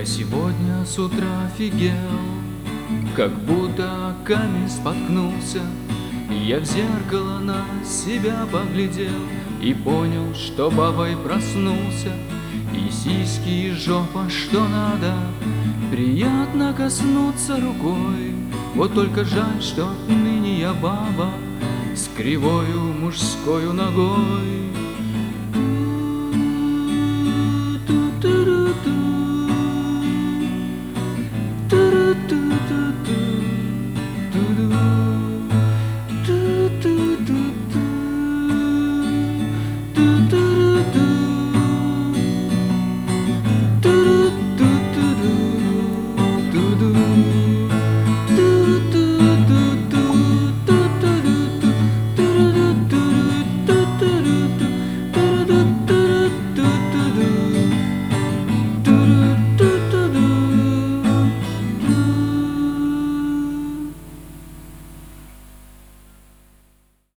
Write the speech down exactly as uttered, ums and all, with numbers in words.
Я сегодня с утра офигел, как будто камень споткнулся. Я в зеркало на себя поглядел и понял, что бабой проснулся. И сиськи, и жопа, что надо, приятно коснуться рукой. Вот только жаль, что ныне я баба с кривою мужскою ногой.